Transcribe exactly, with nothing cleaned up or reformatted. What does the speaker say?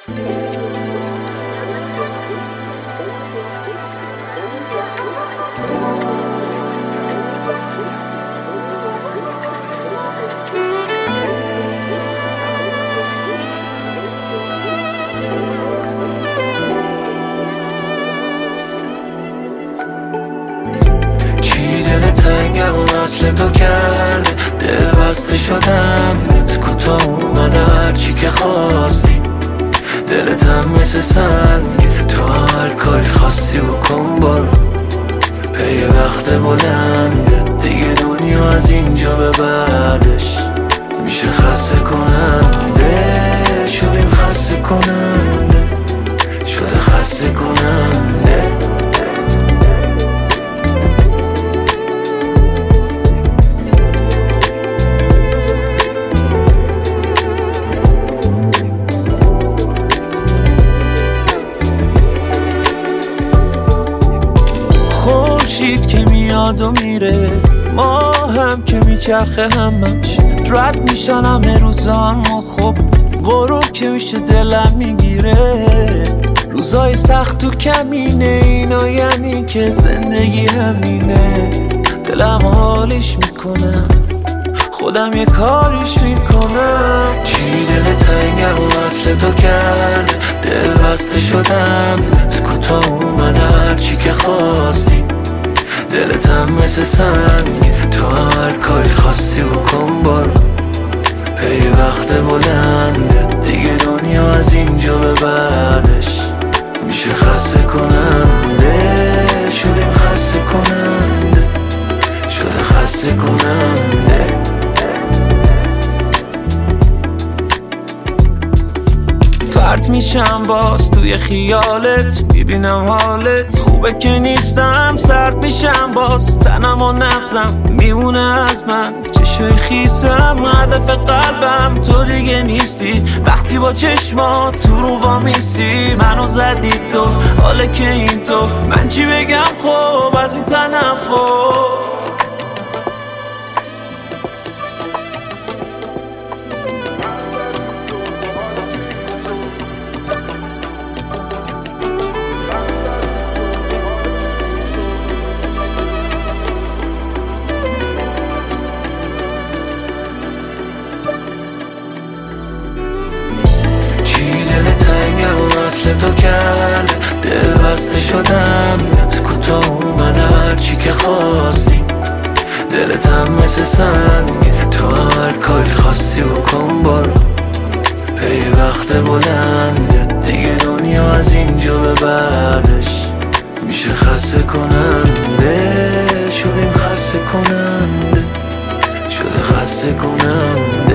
تنگم و اصل تو کرده، دل بسته شدم بهت کوتاه اومده هرچی که خواستی، دلتم مثل سنگ تو هر کاری خواستی بکن برو، پی وقت بلنده دیگه دنیا از اینجا به بعدش میشه خسته کننده، شدیم خسته کننده، شده خسته کننده. خورشید که میاد و میره، ما هم که میچرخه همش رد میشن همه روزان و خب غروب که میشه دلم میگیره، روزای سخت و کمینه اینا یعنی که زندگی همینه، دلم حالیش میکنم خودم یه کاریش میکنم، چی دل تنگم و اصل تو کرده، دل بسته شدم بهت کوتاه اومده هرچی که خواستی، دلتم مثل سنگ تو هر کاری خواستی بکن برو، پی وقت بلنده دیگه دنیا از اینجا به بعدش میشه خسته کننده، شدیم خسته کننده، شده خسته کننده. پرت میشم باز توی خیالت، میبینم حالت خوبه که نیستم، سرد میشم باز تنم و نبزم میمونه از من چشای خیسم، هدف قلبم تو دیگه نیستی، وقتی با چشما تو رو وامیستی منو زدی تو، حاله که این تو من چی بگم خب از این تنفر. تو کرده دل بسته شدم بهت کوتاه اومده هرچی که خواستی، دلتم مثل سنگ تو هر کاری خواستی بکن برو، پی وقت بلنده دیگه دنیا از اینجا به بعدش میشه خسته کننده، شدیم خسته کننده، شده خسته کننده.